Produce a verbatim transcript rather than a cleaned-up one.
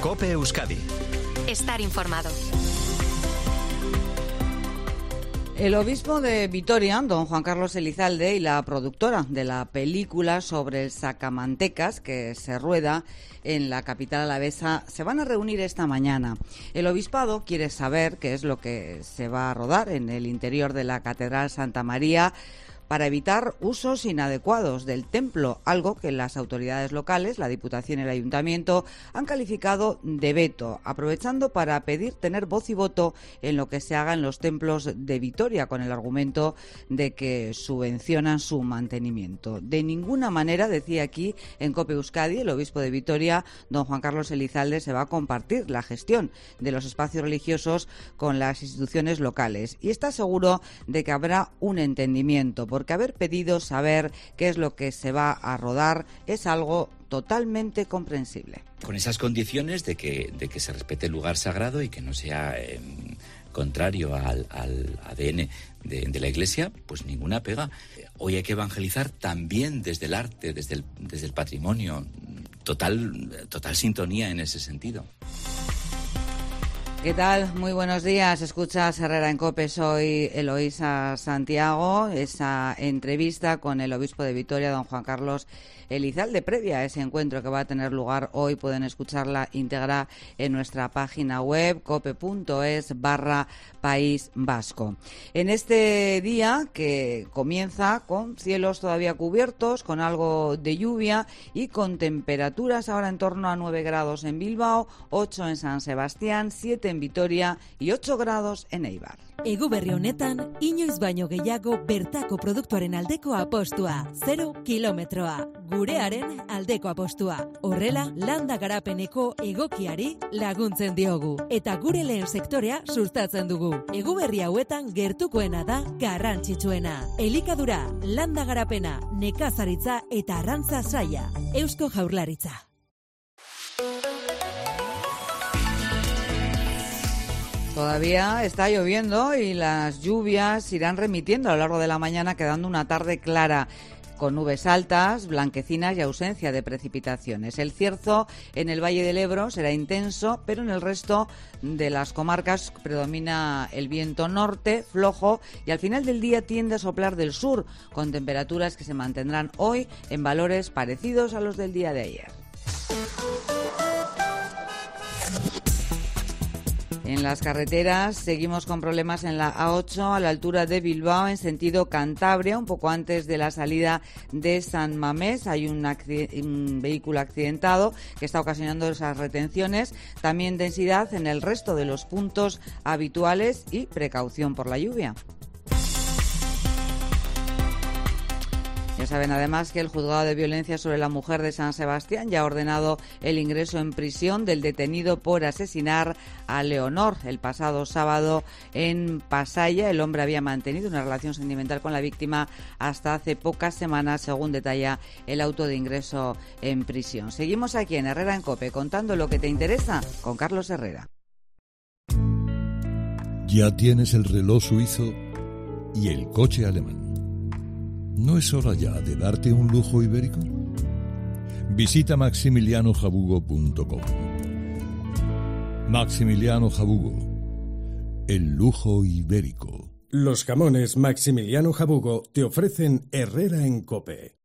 COPE Euskadi. Estar informado. El obispo de Vitoria, don Juan Carlos Elizalde, y la productora de la película sobre el sacamantecas que se rueda en la capital alavesa se van a reunir esta mañana. El obispado quiere saber qué es lo que se va a rodar en el interior de la Catedral Santa María para evitar usos inadecuados del templo, algo que las autoridades locales, la Diputación y el Ayuntamiento, han calificado de veto, aprovechando para pedir tener voz y voto en lo que se haga en los templos de Vitoria, con el argumento de que subvencionan su mantenimiento. De ninguna manera, decía aquí en COPE Euskadi, el obispo de Vitoria, don Juan Carlos Elizalde, se va a compartir la gestión de los espacios religiosos con las instituciones locales, y está seguro de que habrá un entendimiento, porque porque haber pedido saber qué es lo que se va a rodar es algo totalmente comprensible. Con esas condiciones de que, de que se respete el lugar sagrado y que no sea eh, contrario al, al A D N de, de la Iglesia, pues ninguna pega. Hoy hay que evangelizar también desde el arte, desde el, desde el patrimonio. Total, total sintonía en ese sentido. ¿Qué tal? Muy buenos días. Escuchas Herrera en COPE. Soy Eloísa Santiago. Esa entrevista con el obispo de Vitoria, don Juan Carlos Elizalde, previa a ese encuentro que va a tener lugar hoy, pueden escucharla íntegra en nuestra página web cope.es barra País Vasco. En este día que comienza con cielos todavía cubiertos, con algo de lluvia y con temperaturas ahora en torno a nueve grados en Bilbao, ocho en San Sebastián, siete en Vitoria y ocho grados en Eibar. Eguberri honetan, inoiz baino gehiago bertako produktuaren aldeko apostua. Zero kilometroa. Gurearen aldeko apostua. Horrela, landa garapeneko egokiari laguntzen diogu. Eta gure lehen sektorea sustatzen dugu. Eguberri hauetan gertukoena da garrantzitsuena. Elikadura, landa garapena, nekazaritza eta arrantza saila. Eusko Jaurlaritza. Todavía está lloviendo y las lluvias irán remitiendo a lo largo de la mañana, quedando una tarde clara, con nubes altas, blanquecinas y ausencia de precipitaciones. El cierzo en el Valle del Ebro será intenso, pero en el resto de las comarcas predomina el viento norte, flojo, y al final del día tiende a soplar del sur, con temperaturas que se mantendrán hoy en valores parecidos a los del día de ayer. En las carreteras seguimos con problemas en la A ocho a la altura de Bilbao en sentido Cantabria, un poco antes de la salida de San Mamés. Hay un, acc- un vehículo accidentado que está ocasionando esas retenciones. También densidad en el resto de los puntos habituales y precaución por la lluvia. Ya saben además que el Juzgado de Violencia sobre la Mujer de San Sebastián ya ha ordenado el ingreso en prisión del detenido por asesinar a Leonor. El pasado sábado en Pasaya el hombre había mantenido una relación sentimental con la víctima hasta hace pocas semanas, según detalla el auto de ingreso en prisión. Seguimos aquí en Herrera en COPE contando lo que te interesa con Carlos Herrera. Ya tienes el reloj suizo y el coche alemán. ¿No es hora ya de darte un lujo ibérico? Visita maximiliano jabugo punto com. Maximiliano Jabugo, el lujo ibérico. Los jamones Maximiliano Jabugo te ofrecen Herrera en COPE.